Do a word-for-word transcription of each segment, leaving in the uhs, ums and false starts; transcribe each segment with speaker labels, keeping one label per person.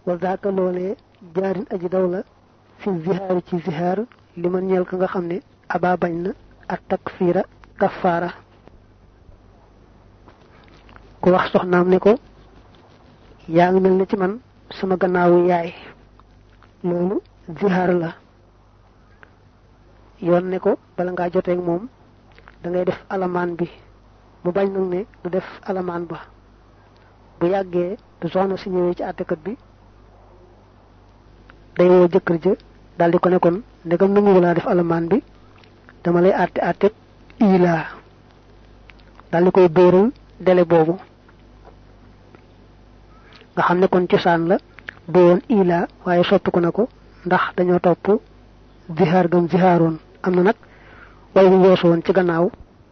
Speaker 1: wa zaaka loolee jaarin aji daw la fi zihaari ci zihaar li man ñeel ka nga xam ne aba bañ na ak takfiira kafaara ku wax soxnaam ne ko yaa ngi mel ne ci man sama gannaawu yaay loolu zihaar la yoon ne ko bala ngaa joteeg moom da ngay def alamaan bi mu bañ nag ne du def alamaan ba bu yàggee du soxna si ñëwee ci àttekat bi day woo jëkkër ja daal di ko ne kon ndegam nangu laa def alamaan bi dama lay àtte àtte ilaa daal di koy dóoral délai boobu nga xam ne kon cosaan la du woon ilaa waaye soppiku na ko ndax dañoo topp zihaar gam zihaaroon am na nag way bu weesu woon ci gannaaw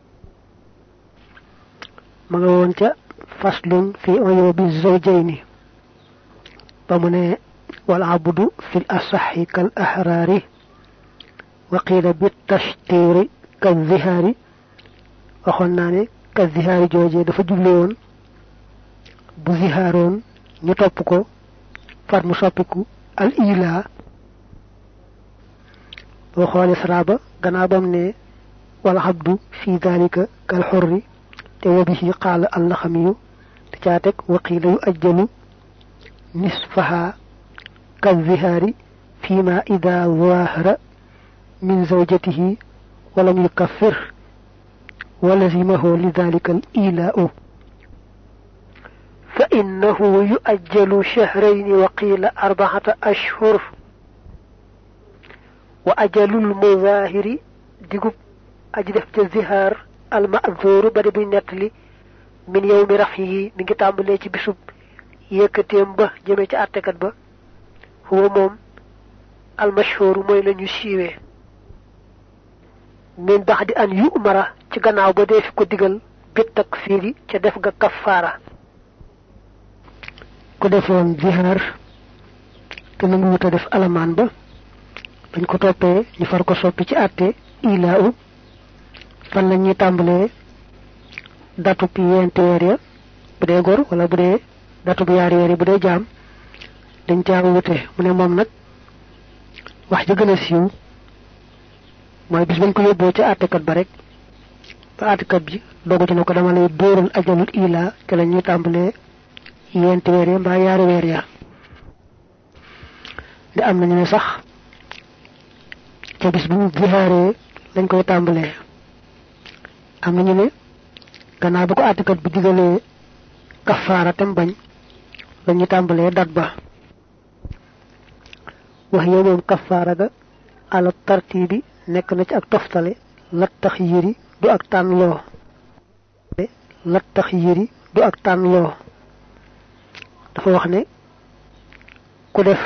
Speaker 1: ma nga woon ca faslun fi uyubi zawjayni ba mu ne wal abdu fil asaxi kal ahraari wa qiila bi tashtiiri kal zihaari waxoon naa ne kal zihaari joojee dafa juble woon bu zihaaroon ñu topp ko far mu soppiku al ilaa boo xoolee saraaba gannaaw bam ne wal abdu fi dalika kal xurri te wa bihi qaala allaxamiyu te caa teg wa qiila yu ajjalu nisfaha kal zihaari fima ida zahara min zawjatihi walam yukaffir wa lazimahu li dalika al ilaa'u fa innahu yuajjalu shahrayni wa qiila arba'ata ashhur wa ajalul muzahiri digub aji def ca zihaar al ma'zur ba de buy nettali min yawmi rafyihi mi ngi tàmbalee ci bisub yëkkateem ba jëmee ci àttekat ba huwa moom al mashhur mooy la ñu siiwee min ba'di an yu'mara ci gannaaw ba dee fi ko digal bit takfiiri ca def ga kafaara ku defoon zihaar te nangu wuta def alamaan ba dañ ko toppee ñu far ko soppi ci àtte ilaa u fan la ñuy tàmbalee datu bi yenti weer ya bu dee góor wala bu dee datu bi yaari weer yi bu dee jaam dañ caa wute mu ne moom nag wax ji gën a siiw mooy bis bañ ko yóbboo ci àttekat ba rek ba àttekat bi doogu ci ne ko dama lay dóoral ajalul ilaa te la ñuy tàmbalee yenti weer ya mbaa yaari weer ya di am nañu ne sax ca bis bu mu zihaaree lañ koy tàmbalee am nañu ne gannaaw bu ko àttekat bi digalee kafaara tam bañ lañuy tàmbalee dat ba wax yow moom kafaara ga ala tartibi nekk na ci ak toftale lat tax yëri du ak tànn loo lat tax yëri du ak tànn loo dafa wax ne ku def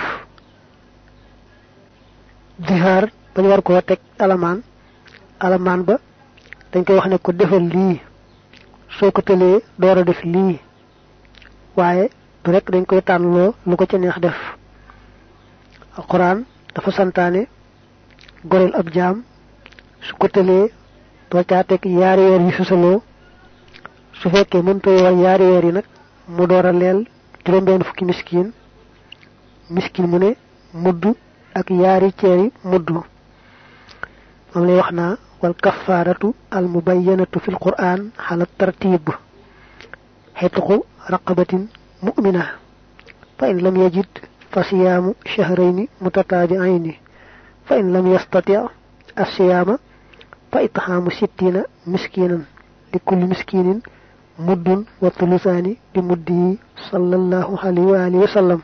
Speaker 1: zihaar bañ war koo teg alamaan alamaan ba dañ koy wax ne ko defal lii soo ko tëlee door a def lii waaye du rek dañ koy tànnloo lu ko ca neex def alquran dafa santaane goreel ab jaam su ko tëlee doo caa teg yaari weer yi susaloo su fekkee mënta yool yaari weer yi nag mu door a leel juróom-benn fukki miskin miskin mu ne mudd ak yaari ceeri mudd moom lay wax naa wal kafaaratu al mubayyanatu fil qur'an ala tartib xetqu raqabatin mu'mina fa in lam yajid fa siyaamu shahrayni mutataabi'ayni fa in lam yastati' as-siyaama fa it'aamu sittina miskinan li kulli miskinin muddun wa thuluthaani bi muddihi sallallahu alayhi wa alihi wa sallam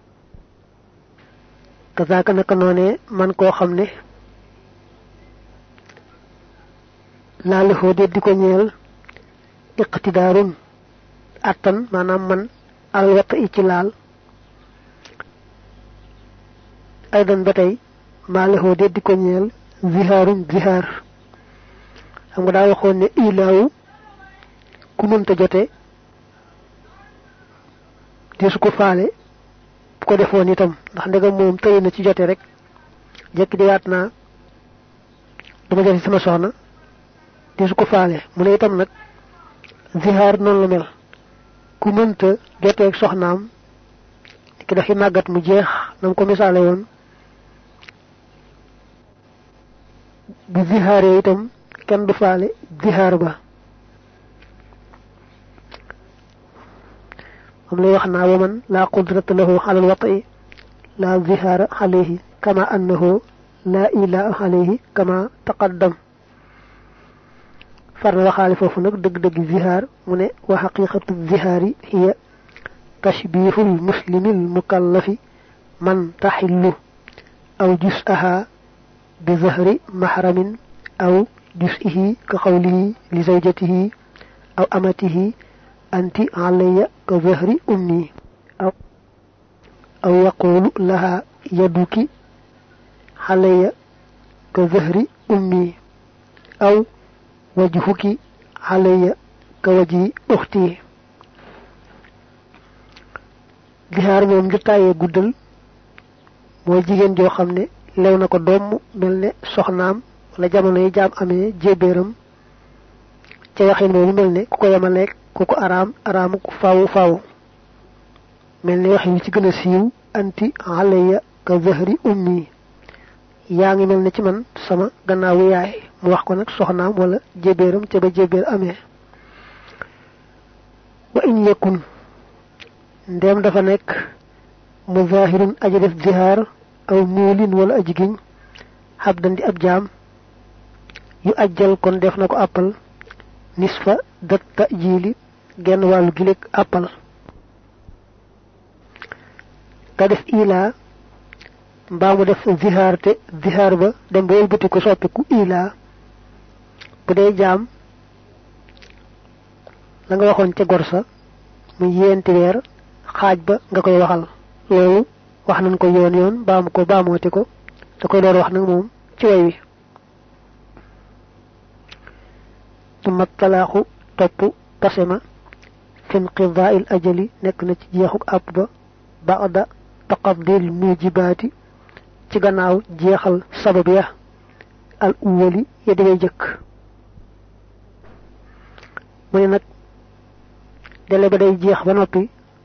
Speaker 1: kazaaka naka noonee man koo xam ne laal foo de di ko ñeel iqtidaarun attan maanaam man al wata i ci laal aydan ba tey maa la foo de di ko ñeel zihaarun zihaar xam nga daa waxoon ne ilaawu ku mënta jote di su ko faale bu ko defoon itam ndax ndegam moom tëy na ci jote rek jekki di waat naa dama jote sama soxna di su ko faale mu ne itam nag zihaar noonu la mel ku mënta joteeg soxnaam ki dafi màggat mu jeex nam ko misaale woon bu zihaare itam kenn du faale zihaar ba am lay wax naa wa man laa qudrata lahu ala alwati la zihaara alayhi kama annahu la ilaha alayhi kama taqaddam farna waxaale foofu nag dëgg-dëgg zihaar mu ne wa xaqiqatu zihaari hiya tashbihul muslimil mukallafi man taxillu aw jus'aha bi zahri mahramin aw jus'ihi ka qawlihi li zawjatihi aw amatihi anti alayya ka zahri ummi aw aw yaqulu laha yaduki alayya ka zahri ummi aw wajhuki alayya ka wajhi ukhti zihaar moom ju tàyyee guddal mooy jigéen joo xam ne lew na ko doom mel ne soxnaam wala jamono yi jaam amee jébéeram ca waxin moomu mel ne ku ko yemaleeg ku ko araam araamu ku faawu faawu mel ne waxin wi ci gën a siiw anti alayya ka zahri ummi yaa ngi mel ne ci man sama gannaawu yaay mu wax ko nag soxnaam wala jébéeram ca ba jébéer amee wa in yakun ndem dafa nekk muzahirun aji def zihaar aw muulin wala aji giñ xabdan di ab jaam yu ajjal kon def na ko àppal nisfa dat ta'jili genn wàllu gileeg àppal ka def ilaa mbaa mu def zihaar te zihaar ba dem ba wëlbati ko soppiku ilaa bu dee jaam la nga waxoon ca gorsa mu yéenti weer xaaj ba nga koy waxal loolu wax nañ ko yoon yoon baamu ko baamooti ko da koy door wax nag moom ci way wi summa talaaxu topp pasema fin qidaa'il ajali nekk na ci jeexuk àpp ba ba'da taqaddil mujibaati ci gannaaw jeexal sabab ya al uwali ya di way jëkk mu ne nag dele ba day jeex ba noppi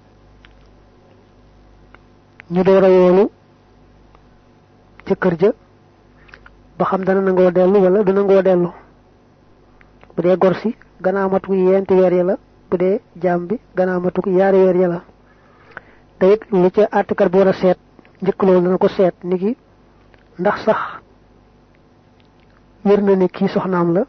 Speaker 1: ñu door a yoolu ca kër ja ba xam dana nangoo dellu wala du nangoo dellu bu dee gor si gannaaw matu yeenti weer ya la bu dee jaam bi gannaaw matu yaari weer ya la te it lu ca àttekat bi war a seet njëkk loolu dana ko seet ni ki ndax sax wér na ne kii soxnaam la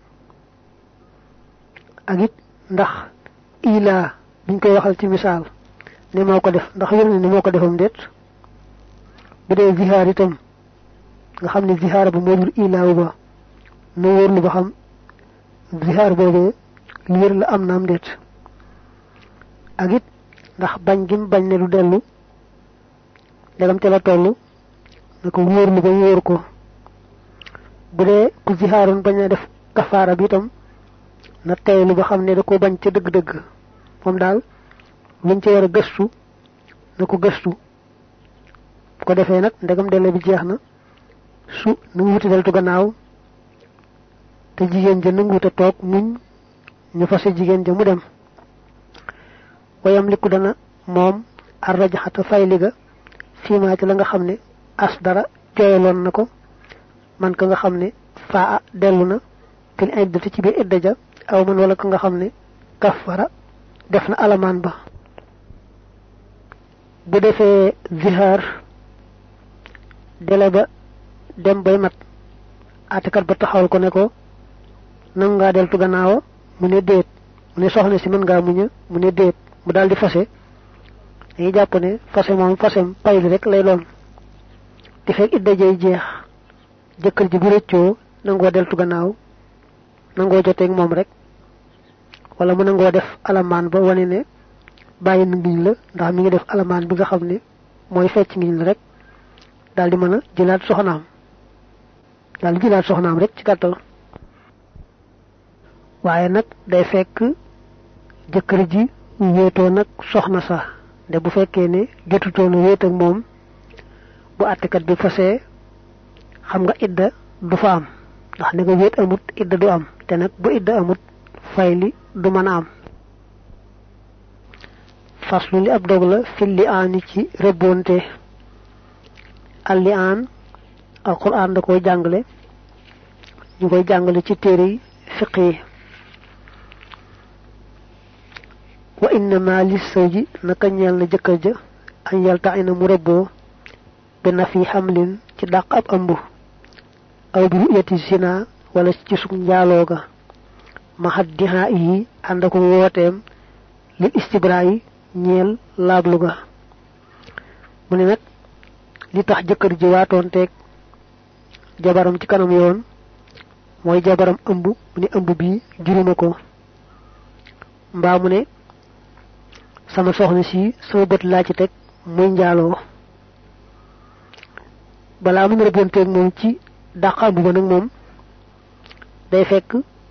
Speaker 1: ak it ndax ilaa biñ koy waxal ci misaal ne moo ko def ndax wér na ne moo ko defam déet bu dee zihaar itam nga xam ne zihaar ba moo jur ilaaw ba nu wóorlu ba xam zihaar boobee lu wér la am naam déet ak it ndax bañ gi mu bañ ne du dellu ndegam ca la toll na ko wóorlu ba wóor ko bu dee ku zihaaroon bañ a def kafaara bi itam na teeylu ba xam ne da ko bañ ca dëgg-dëgg moom daal luñ ca war a gëstu na ko gëstu bu ko defee nag ndegam dele bi jeex na su nu wuti deltu gannaaw te jigéen ja nanguute toog muñ ñu fase jigéen ja mu dem wayam liku dana moom ar rajaxata fayliga fiimaa ci la nga xam ne as dara jooyaloon na ko man ka nga xam ne faa dellu na fil iddati ci biir idda ja aw man wala ka nga xam ne kafara def na alamaan ba bu defee zihaar dele ba dem bay mat àttekat ba taxawal ko ne ko nangu ngaa deltu gannaawa mu ne déet mu ne soxna si mën ngaa muña mu ne déet mu daal di fase dañuy jàpp ne fase moom fasem payli rek lay doon di fekk idda jay jeex jëkkër ji bu rëccoo nangoo deltu gannaaw nangoo joteeg moom rek wala mu nangoo def alamaan ba wane ne bàyyi na ngiñ la ndax mi ngi def alamaan bi nga xam ne mooy fecc ngiñ la rek daal di mën a jëlaat soxnaam daal di jëlaat soxnaam rek ci gàttal waaye nag day fekk jëkkër ji wéetoo nag soxna sax de bu fekkee ne jotutoona wéet ak moom bu àttekat bi fasee xam nga idda du fa am ndax ne nga wéet amut idda du am te nag bu idda amut fay li du mën a am faslu li ab dog la fil li aani ci rëbbonte al li aan alquran da koy jàngale ñu koy jàngale ci téere yi fiq yi wa innama lis sawji naka ñeel na jëkkër ja an yalta ina mu rëbboo benn fi xamlin ci dàq ab ëmb aw bi ru'yati zina wala ci suk njaaloo ga ma haddiha yi ànd ak wooteem li istibra yi ñeel laablu ga mu ne nag li tax jëkkër ji waatoon teeg jabaram ci kanam yoon mooy jabaram ëmb mu ne ëmb bi juruma ko mbaa mu ne sama soxna si sama bët laa ci teg muy njaaloo balaa mu rëbbonteeg moom ci dàq ëmb ba nag moom day fekk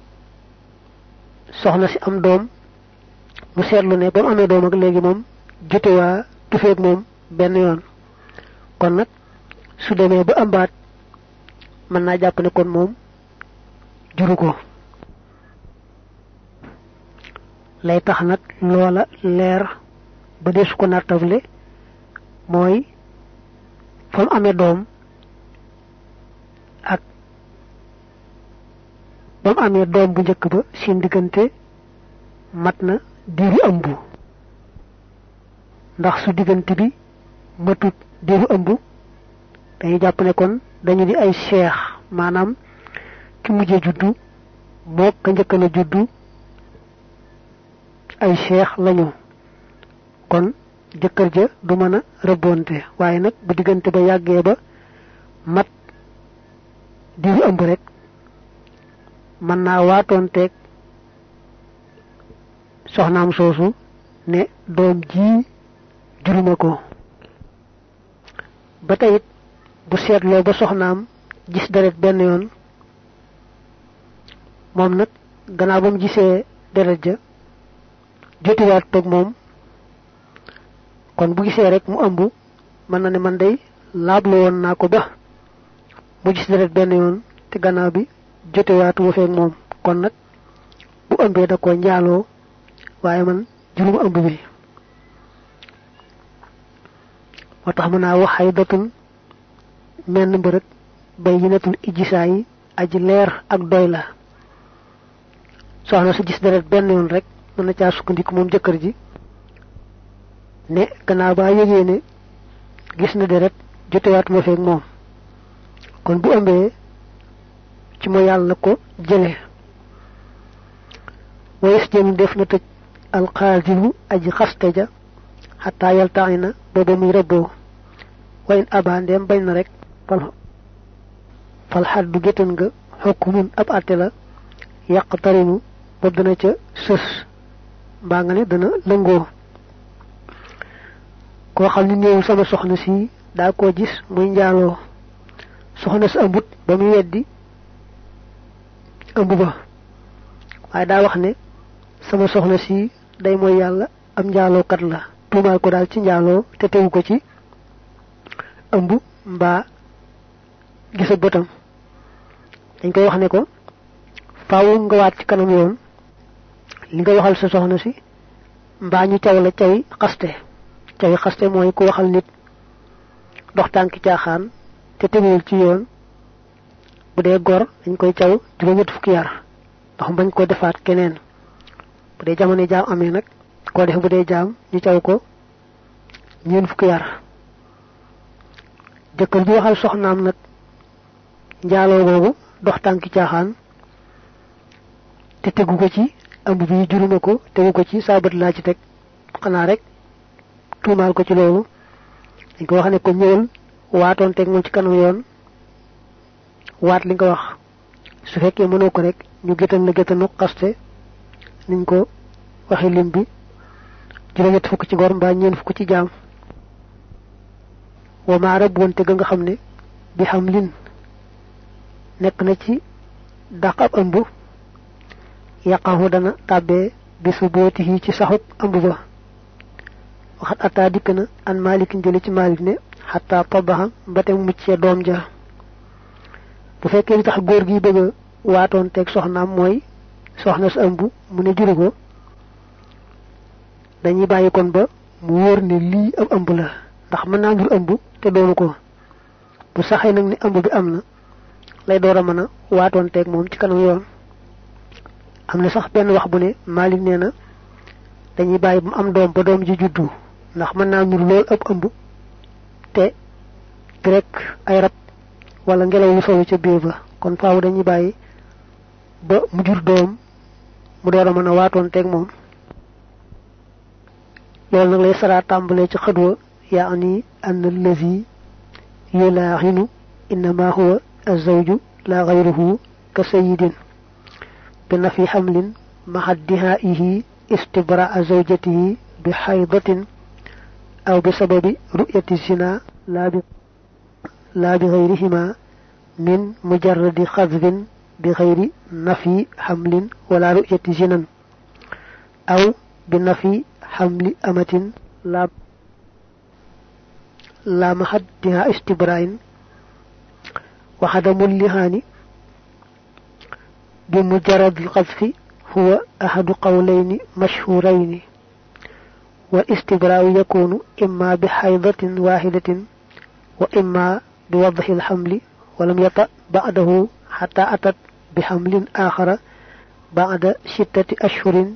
Speaker 1: soxna si am doom mu seetlu ne ba mu amee doom ak léegi moom jotewaa tufeeg moom benn yoon kon nag su demee ba ëmbaat mën naa jàpp ne kon moom juru ko lay tax nag loola leer ba dee su ko nattable mooy fa mu amee doom ak ba mu amee doom bu njëkk ba seen diggante mat na diiru ëmb ndax su diggante bi matut diiru ëmb dañuy jàpp ne kon dañu di ay seex maanaam ki mujjee juddu moo ka njëkk na juddu ay seex lañu kon jëkkër ja du mën a rëbbonte waaye nag bu diggante ba yàggee ba mat diiru ëmb rek mën naa waatoonteeg soxnaam soosu ne doom ji juruma ko ba tey it bu seetloo ba soxnaam gis deret benn yoon moom nag gannaaw ba mu gisee deret ja jotiwaat toog moom kon bu gisee rek mu ëmb mën na ne man day laablu woon naa ko ba mu gis deret benn yoon te gannaaw bi jotewaatu ma feeg moom kon nag bu ëmbee da ko njaaloo waaye man juruma ëmb bi moo tax mën naa wax ay dotun menn mbërëg bay yinatul ijjisaa yi aji leer ak doy la soxna su gis deret benn yoon rek mën na caa sukkandiku moom jëkkër ji ne gannaaw baa yëgee ne gis na deret jotewaat ma feeg moom kon bu ëmbee ci mo yàlla ko jële wayes jëm def na tëj alqaadiru aji xaste ja xataa yaltaina booba muy rëbboo wayn abandeem bañ na rek fal fal xaddu géttan nga xokkumun ab àtte la yàq tarinu ba dana ca sës mbaa nga ne dana lëngoo koo xam ni néewu sama soxna si daa koo gis muy njaaloo soxna si ëmbut ba muy weddi ëmb ba waaye daa wax ne sama soxna si day mooy yàlla am njaalookat la tuumaal ko daal ci njaaloo te tegu ko ci ëmb mbaa gisa bëtam dañ koy wax ne ko faaw nga waat ci kanam yoon li nga waxal sa soxna si mbaa ñu caw la cawi xaste cawi xaste mooy ku waxal nit dox tànki caaxaan te teguwul ci yoon bu dee gor dañ koy caw juróom-ñett fukki yar ndax bañ ko defaat keneen bu dee jamono jaam amee nag koo def bu dee jaam ñu caw ko ñeen fukki yar jëkkër bi waxal soxnaam nag njaaloo boobu dox tànki caaxaan te tegu ko ci ëmb bi juruma ko tegu ko ci saa bët laa ci teg xanaa rek tuumaal ko ci loolu dañ ko wax ne ko ñëwal waatoon teg moom ci kanam yoon waat li nga wax su fekkee mënoo ko rek ñu géttan la géttanu xaste niñ ko waxe lim bi juróom-ñett fukk ci gor mbaa ñeen fukk ci jaam wa maa rab wonte ga nga xam ne bi xam lin nekk na ci dàq ab ëmb yàqahu dana tàbbee bi su bootihi ci saxub ëmb ba waxat ataa dikk na an malikin jële ci malik ne xataa tabaxa mbate muccee doom ja bu fekkee li tax góor gi bëgg a waatoon teeg soxnaam mooy soxna sa ëmb mu ne juru ko dañuy bàyyi kon ba mu wóor ne lii ab ëmb la ndax mën naa jur ëmb te doonu ko bu saxee nag ni ëmb bi am na lay door a mën a waatoon teeg moom ci kanam yoon. am na sax benn wax bu ne Maalik nee na dañuy bàyyi bu mu am doom ba doom ji juddu ndax mën naa nur lool ab ëmb te rek ay rab wala ngelaw yu solu ca biir ba kon faaw dañuy bàyyi ba mu jur doom mu door a mën a waatoon teeg moom. loolu nag lay saraa tàmbalee ci xëdwa yaani an allazi yulaaxinu innama huwa azawju la gayruhu ka sayidin bi nafi xamlin maxa dihaihi istibraa zawjatihi bi xaydatin aw bi sababi ru'yati zina laa bi laa bi gayrihima min mujarradi xadbin bi gayri nafi xamlin wala ru'yati zinan aw bi nafi xamli amatin la la mahaddiha istibrain wa hadamul lihani bi mujarrad al-qadfi huwa ahadu qawlayn mashhurayn wal istibra'u yakunu imma bi haydatin wahidatin wa imma bi wadhi al-hamli wa lam yata ba'dahu hatta atat bi hamlin akhara ba'da sittati ashhurin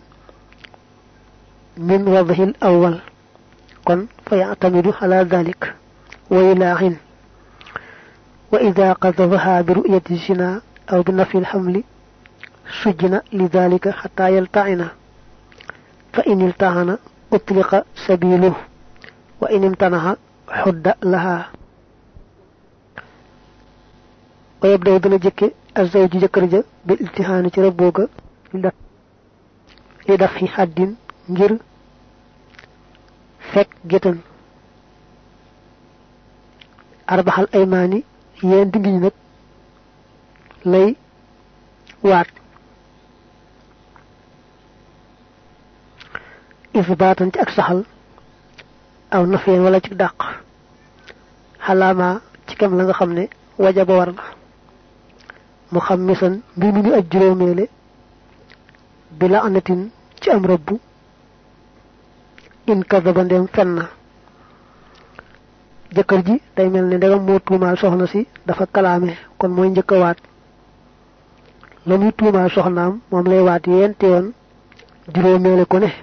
Speaker 1: من وضع الأول كن فيعتمد على ذلك ويلاعن وإذا قذفها برؤية الزنا أو بنفي الحمل سجن لذلك حتى يلتعن فإن التعن أطلق سبيله وإن امتنع حد لها ويبدأ دلجك الزوج جكرج بالالتهان ربوك لدفع حد ngir fekk gétan arbaxal aymaani yeen dingi nag lay waat isbaatan ci ak saxal aw nafeen wala ci dàq xalaama ci kem la nga xam ne wajaba war na mu xam misan mbir mi ñu aj juróomeele bi la anatin ci am rëbb in kadaba ndem fen na jëkkër ji day mel ne ndegam moo tuumaal soxna si dafa kalaame kon mooy njëkk a waat la muy tuumaal soxnaam moom lay waat yente yoon juróomeele ko ne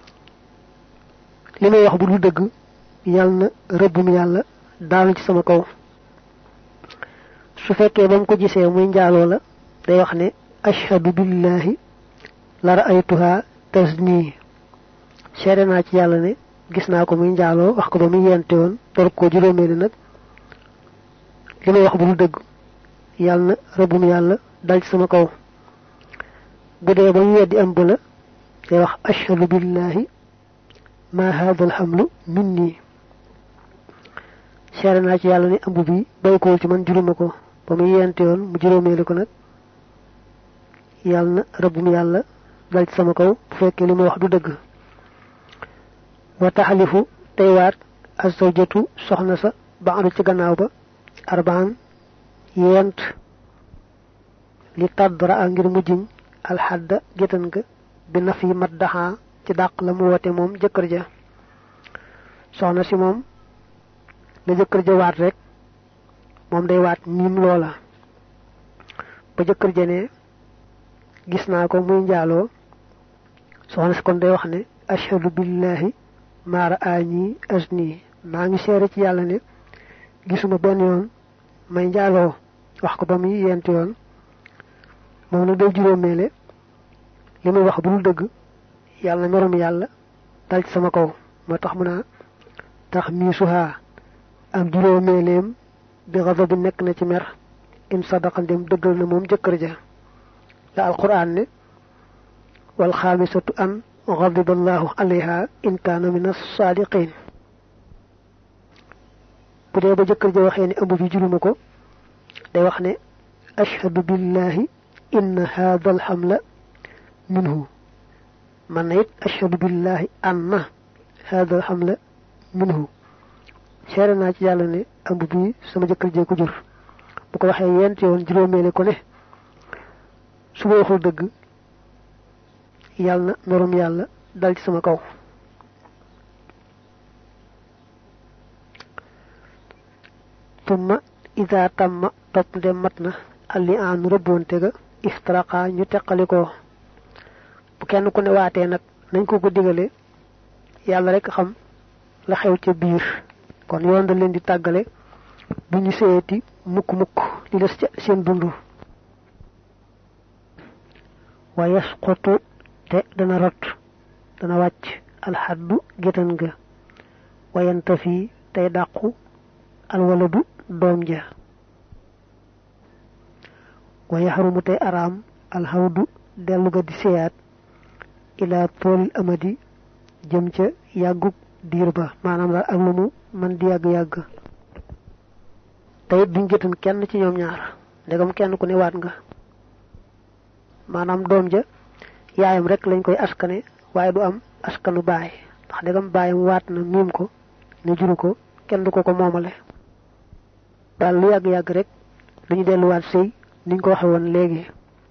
Speaker 1: li may wax bu dul dëgg yàlla na rëbbum yàlla daanu ci sama kaw. su fekkee ba mu ko gisee muy njaaloo la day wax ne ashhadu billahi la ra'aytuha tazni seere naa ci yàlla ne gis naa ko muy njaaloo wax ko ba muy yente woon door ko juróomeeli nag li may wax bu dul dëgg yàlla na rëbbum yàlla dal ci sama kaw. bu dee ba mu weddi am ba la day wax ashhadu billahi ma hadha alhamlu minni seere naa ci yàlla ne ëmb bi bay ko ci man juróoma ko ba muy yente woon mu juróomeeli ko nag yàlla na rëbbum yàlla dal ci sama kaw bu fekkee li may wax du dëgg. wa taxalifu tey waat azawjatu soxna sa ba'du ci gannaaw ba arbaan yent li tadra a ngir mujjiñ alxadda gétan ga bi na fi maddaxa ci dàq la mu wote moom jëkkër ja. soxna si moom la jëkkër ja waat rek moom day waat miim loola ba jëkkër ja ne gis naa ko muy njaaloo soxna si kon day wax ne ashhadu billahi maara añi asni maa ngi seere ci yàlla ne gisuma benn yoon may njaaloo wax ko ba muy yent yoon moom nag day juróomeele li muy wax bu dul dëgg yàlla merum yàlla dal ci sama kaw moo tax mu naa tax miisuhaa ak juróomeeleem bi xada bi nekk na ci mer in sadaqa ndem dëggal na moom jëkkër ja la alquran ne wal xaamisatu an غضب الله عليها إن كان من الصادقين بدي با جëkkër ja waxee ne ëmb bi juruma ko day wax ne ashhadu billahi inna hadha alhamla minhu man it ashhadu billahi anna hadha alhamla minhu seere naa ci yàlla ne ëmb bi sama jëkkër jee ko jur bu ko waxee yent yoon juróomeele ko ne su ma waxul dëgg yàlla na norom yàlla dal ci sama kaw. tumma ida tamma top de matna alli an rebonte ga istraqa ñu teqaliko bu kenn ku ne waté nak nañ ko ko digalé yalla rek xam la xew ci biir kon yoon da leen di tagalé bu ñu séeti mukk mukk li des ci seen dundu wa yasqutu te dana rot dana wacc al haddu getan ga wa yantafi tay daqku al waladu dom ja wa yahrumu tay aram al hawdu delu ga di seyat ila tol amadi jëm ca yaggu diir ba manam la ak lu mu man di yag yag tay duñ getan kenn ci ñoom ñaar ndegam kenn ku ne waat nga manam dom ja yaayam rek lañ koy askane waye du am askanu baay ndax ndegam baayam waat na mim ko ne juru ko kenn du ko ko momale dal lu yag yag rek duñu delu wat sey niñ ko waxe won legi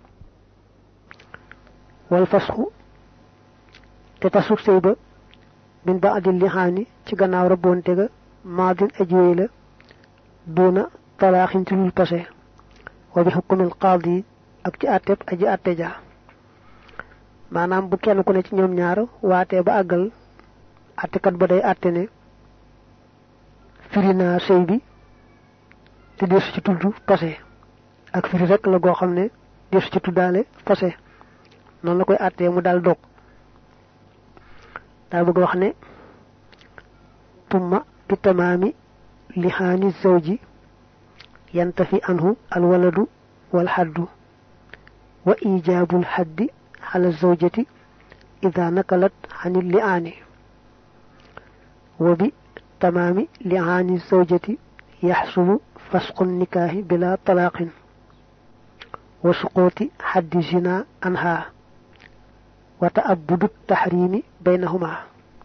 Speaker 1: wal fasxu te tasuk sey ba min ba'dil lihani ci gannaaw rabonte ga maadin ajwey la duna talaaxin ci lul passé wa bi hukmil qadi ak ci atep aji atte ja manam bu kenn ku ne ci ñoom ñaar waté ba agal atté kat ba day atté ne firina sey bi te des ci tuddu passé ak firi rek la go xamne des ci tuddalé passé non la koy atté mu dal dog da bëgg wax ne tumma bi tamami lihani zawji yantafi anhu al waladu wal haddu wa ijabul haddi ala zawjati idha nakalat anil li'ani wa bi tamami li'ani zawjati yahsulu fasqu nikahi bila talaqin wa suquti haddi zina anha wa ta'abbudu at-tahrimi baynahuma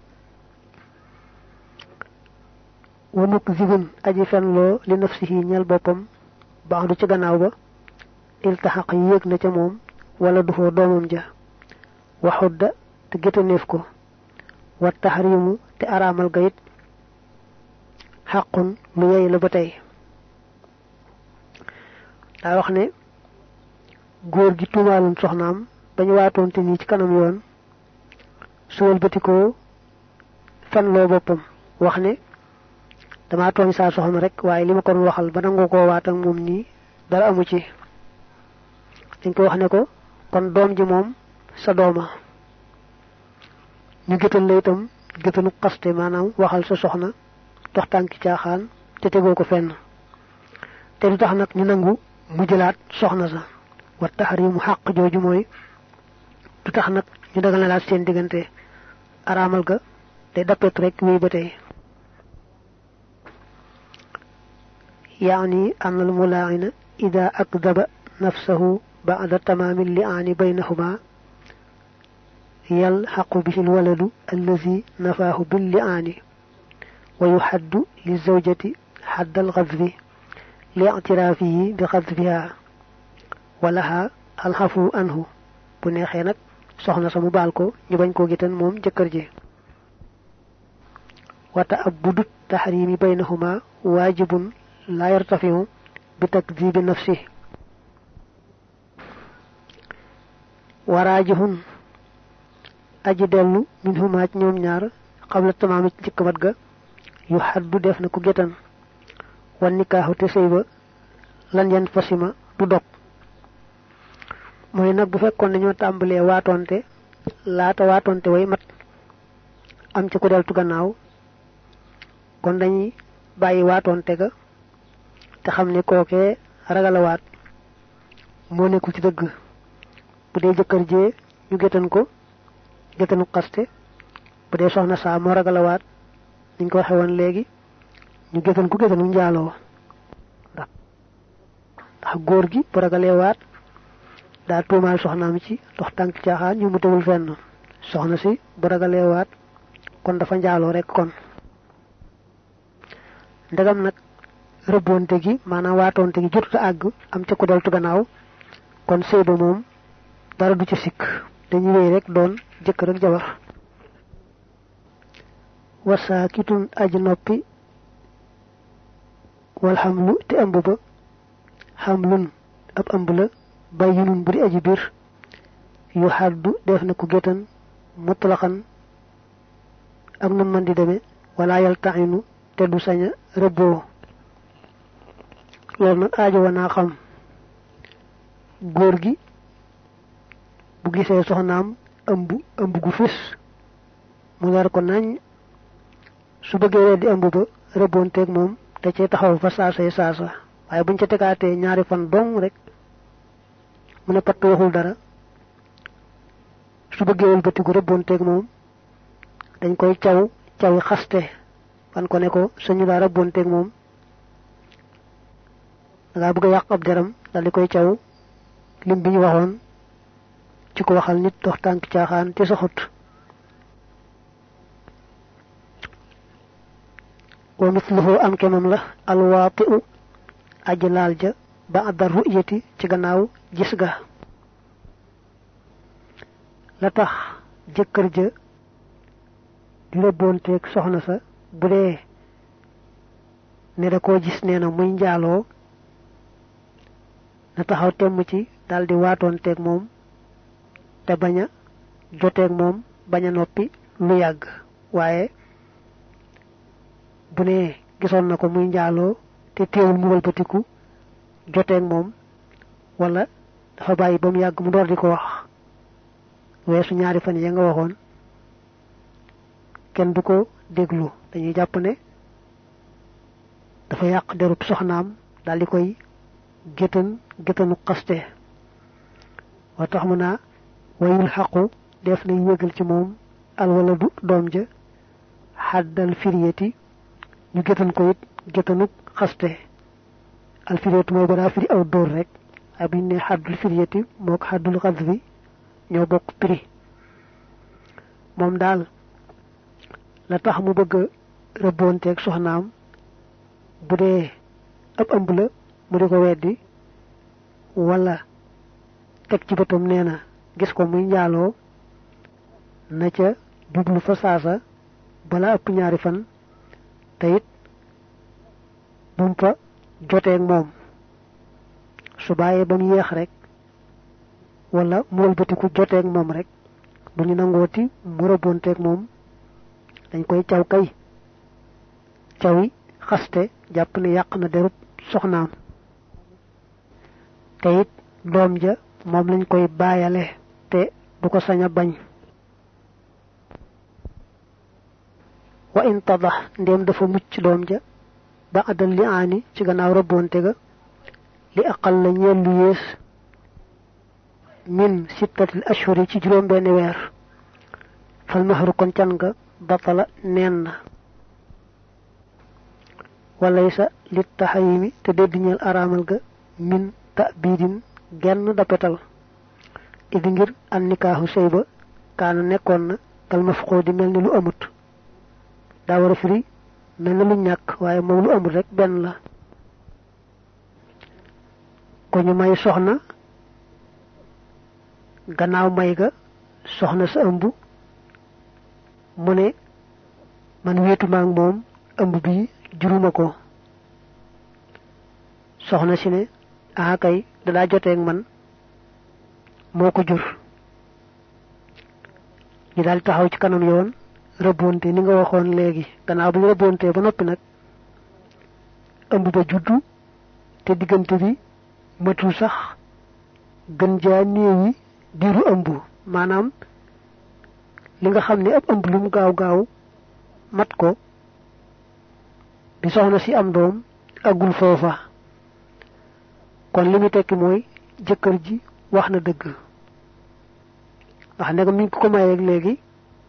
Speaker 1: wa mukzibun aji fenlo li nafsihi ñal bopam ba'du ci gannaaw ba iltahaq yek na ca mom wala du fo domam ja wa hudda te getaneef ko wa tahrimu te aramal gayit haqqun lu yey la batay da wax ne goor gi tumalon soxnam bañu watonte ni ci kanam yoon suwal batiko fan lo bopam wax ne dama tooñ sa soxna rek waye lima ko waxal ba nango ko wat ak mom ni dara amu ci dañ ko wax ne ko kon doom ji mom sa dooma ñu gëtal la itam gëtalu xaste manam waxal sa soxna dox tanki caaxaan te tegoo ko fenn te du tax nak ñu nangu mu jëlaat soxna sa wa tahrimu haqq joju moy du tax nak ñu dagal na la seen digënté aramal ga te dappet rek wi batay يعني أن الملاعن إذا أكذب نفسه بعد تمام اللعان بينهما يلحق به الولد الذي نفاه باللعان ويحد للزوجة حد الغذب لاعترافه بغذبها ولها الحفو عنه بنيخي نك soxna sa mu bal ko ñu bañ ko gitan mom jëkër ji wa ta'abbudu tahrimi baynahuma wajibun la yartafi'u bi takdhib nafsihi warajihun aji delu minhuma ñoom ñaar qabla tamam ci kamat ga yu haddu def na ko getan wan nikahu te seyba lan yan fasima du dok moy nak bu fekkon dañu tambalé watonté laata watonté way mat am ci ko deltu gannaaw kon dañuy bayyi watonté ga te xamné koké ragala wat mo nekku ci deug bu dé jëkër jé ñu gëtan ko gëtanu xasté bu dé soxna sa mo ragala wat niñ ko waxé won légui ñu gëtan ko gëtanu ndialo ndax goor gi bu ragalé wat da tuumal soxnaam ci dox tank caaxaan ñu mu teewul fenn soxna si bu ragalé wat kon dafa ndialo rek kon ndagam nak rebonté gi manam watonté gi jottu ag am ci ko deltu gannaaw kon seyba mom dara du ci sik dañuy wéy rek doon jëkkër ak jabar wasakitun aji noppi wal hamlu te ëmb ba hamlun ab ëmb la bayyinun buri aji bir yu haddu def na ko getan mutlaqan ak nu man di deme wala yalta'inu te du saña rebo lool nak aajo wana xam góor gi bu gisee soxnaam ëmb ëmb gu fess mu leer ko nañ su bëggee di ëmb ba rebonteeg moom da cee taxaw fa saasay saasa waaye buñ ca tegaatee ñaari fan dong rek mu ne pat waxul dara su bëggee wul bëtigu rebonteeg moom dañ koy caw cawi xaste fan ko ne ko suñu daa rebonteeg moom da nga bëgg yàq ab deram dal di koy caw lim bi ñu waxoon ci ko waxal nit dox tànk caaxaan ci saxut wa mithluhu am kemam la alwaati'u aji laal ja ba'da ru'yati ci gannaaw gis ga la tax jëkkër ja di rebonteeg soxna sa bu dee ne da koo gis nee na muy njaaloo na taxaw temm ci daldi waatoonteeg moom te baña joteeg moom baña noppi lu yàgg waaye bu ne gisoon na ko muy njaaloo te teewul mu walbatiku joteeg moom wala dafa bàyyi ba mu yàgg mu door di ko wax weesu ñaari fan ya nga waxoon kenn du ko déglu dañuy jàpp ne dafa yàq derub soxnaam daldi koy gétan gétanu xaste wa tax mu naa wayul xaqu def na yëgal ci moom alwaladu doom ja xaddal firiyati ñu gétan ko it gétanu xaste al firiyatu mooy bara firi aw dóor rek ay buñ ne xaddul firiyati moo ko xaddul xas bi ñoo bokk prix moom daal la tax mu bëgg rebonteeg soxnaam bu dee ab ëmb la mu di ko weddi wala teg ci bëtam nee na gis ko muy njaaloo na ca jublu fa saasa bala ëpp ñaari fan te it bum fa joteeg moom su bàyyee ba mu yeex rek wala mu wëlbatiku joteeg moom rek bu ñu nangooti mu rebonteeg moom dañ koy caw kay cawi xaste jàpp ne yàq na derub soxnaam te it doom ja moom lañ koy baayale te du ko sañ a bañ wa in tadax ndéem dafa mucc doom ja ba adal li aani ci gannaaw rebonte ga li aqal la ñeel lu yées min sittatil ashhuri ci juróom benn weer fal mahru kon can nga batala neen na walaysa li taxayimi te dédd ñeel araamal ga min ta'bidin genn dapetal idi ngir an nikaahu sëy ba kaana nekkoon na kal mafqoo di mel ni lu amut daa war a firi mel na lu ñàkk waaye moom lu amut rek benn la ko ñu may soxna gannaaw may ga soxna sa ëmb mu ne man wéetuma ak moom ëmb bi juruma ko soxna si ne ah kay da joteeg man moo ko jur ñu daal taxaw ci kanam yoon rebonte ni nga waxoon léegi gannaaw bu ñu rebonte ba noppi nag ëmb ba juddu te diggante bi matul sax gën jaa néewi diiru ëmb maanaam li nga xam ne ab ëmb lu mu gaaw gaaw mat ko bi soxna si am doom agul foofa kon li mu tekki mooy jëkkër ji wax na dëgg ndax ndegam mi ngi ko mayeeg léegi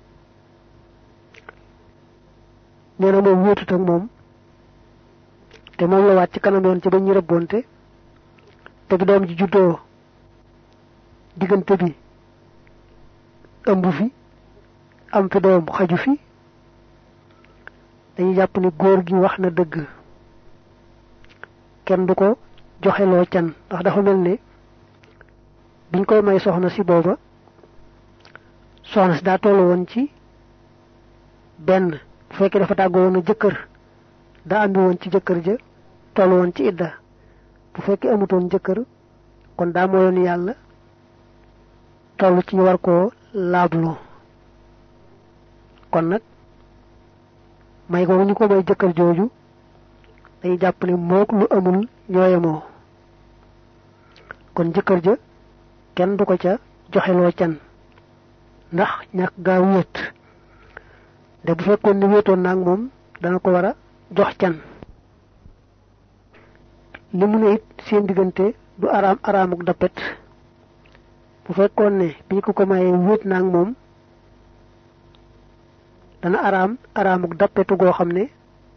Speaker 1: nee na moom wéetut ak moom te moom la waat ci kanam yoon ci ba ñu rebonte te bi doom ji juddoo diggante bi ëmb fi am fi doom xaju fi dañuy jàpp ni góor gi wax na dëgg kenn du ko joxe loo can ndax dafa mel ne biñ koy may soxna si booba soxna si daa tollu woon ci benn bu fekkee dafa tàggoo woon jëkkër daa ambi woon ci jëkkër ja tollu won ci idda bu fekkee amutoon jëkkër kon daa mooyoon yàlla tollu ci war koo laablu kon nag may googu ñu ko may jëkkër jooju day jàpp ne mook lu amul ñooyemoo kon jëkkër ja kenn du ko ca joxeloo can ndax ñàkk gaa wéet de bu fekkoon ne wéetoon naag moom dana ko war a jox can li mu ne it seen diggante du araam araamuk dappet bu fekkoon ne bi ko ko mayee wéet naag moom dana araam araamuk dappetu goo xam ne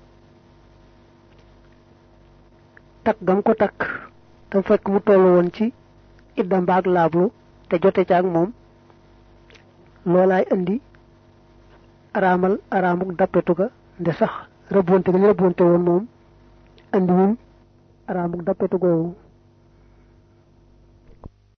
Speaker 1: tak gam ko tak te fekk mu tollu woon ci idda mbaag laablu te jote ca ak moom loolaay indi araamal araamuk dappetu ga nde sax rëbbonte ga ñu rëbbonte woon moom andi wul araamuk dappetu googu